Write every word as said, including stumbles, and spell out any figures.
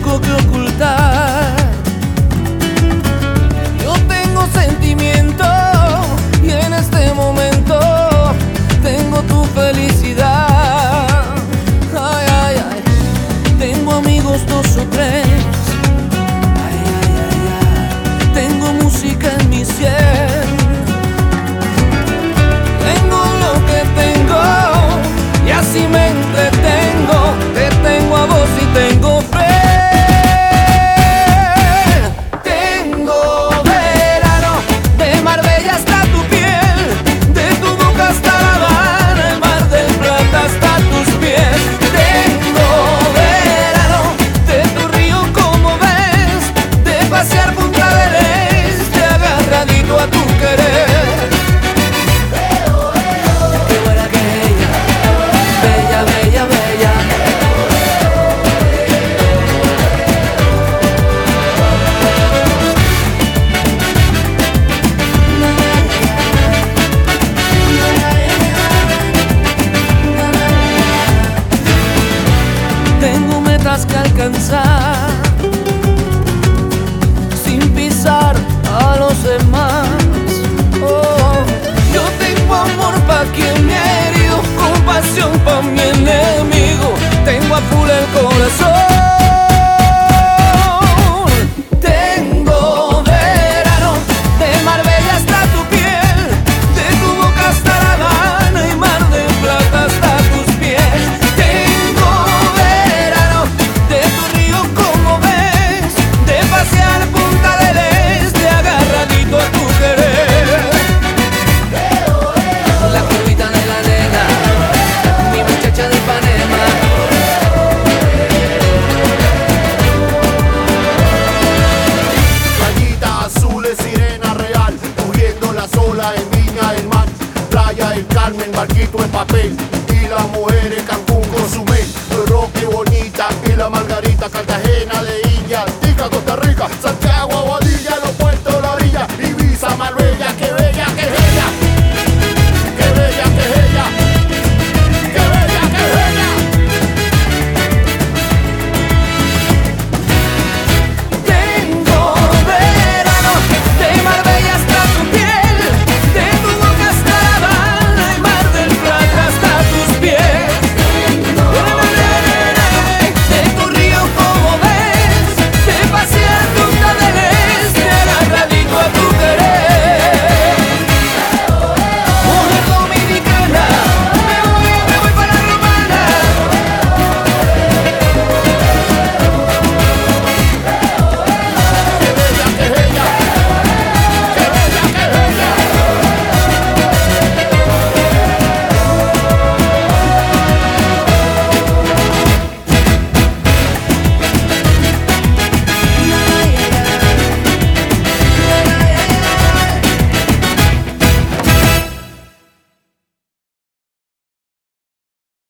poco que ocultar. Yo tengo sentimiento y en este momento tengo tu felicidad. Ay, ay, ay. Tengo amigos dos o tres. Ay, ay, ay, ay. Tengo música en mi sien. Tengo lo que tengo y así me entretengo. Te tengo a vos y tengo fe. Tengo metas que alcanzar sin pisar a los demás. Oh, yo tengo amor pa' quien me herido, compasión pa' mi enemigo. Tengo a full el corazón.